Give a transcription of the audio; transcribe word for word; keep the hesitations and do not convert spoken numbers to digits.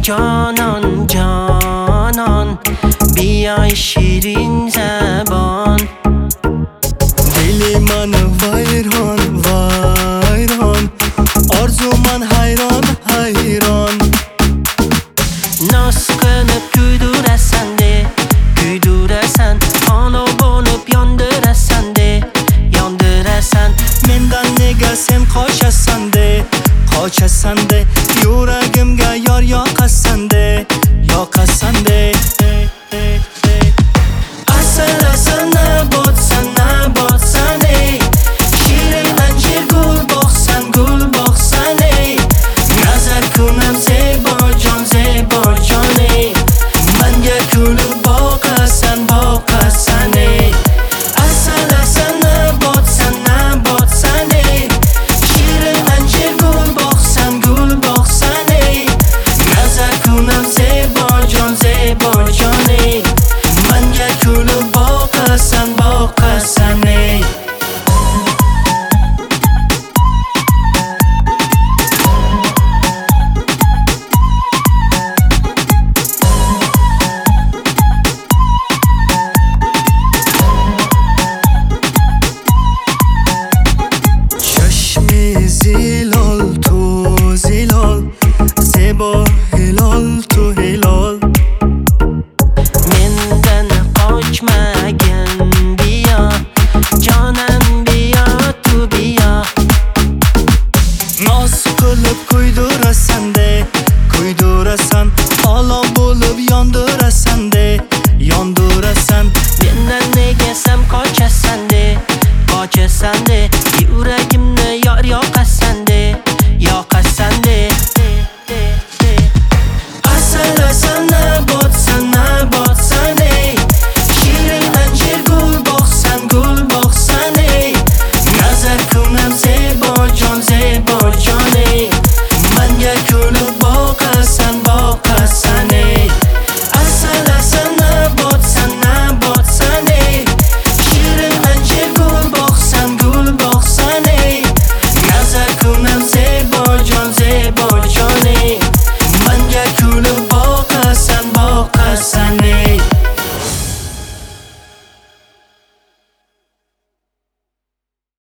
جانان جانان بیای شیرین زبان. دل من ویران ویران، آرزو من حیران حیران. Naz qilib kuydurasan-de, kuydurasan, olov bo'lib yondirasan-de, yondirasan. Mendan nega sen qochasan-de, qochasan-de, yuragimga yor yoqasan-de, yoqasan-de. Asal asal nabotsan nabotsan ey, shirin anjir gul boqsan gul boqsan ey. Nazar kunam zebojon zebojon ey, manga kulib boqasan boqasan ey. Asal asal nabotsan nabotsan ey, shirin anjir gul boqsan gul boqsan ey. Nazar kunam zebojon zebojon ey, manga kulib boqasan boqasan ey. چشمی زیلال تو زیلال، زیبا هلال تو هلال. Mendan qochmagin biyo, jonan biyo tu biyo. Noz qilib kuydurasan-de,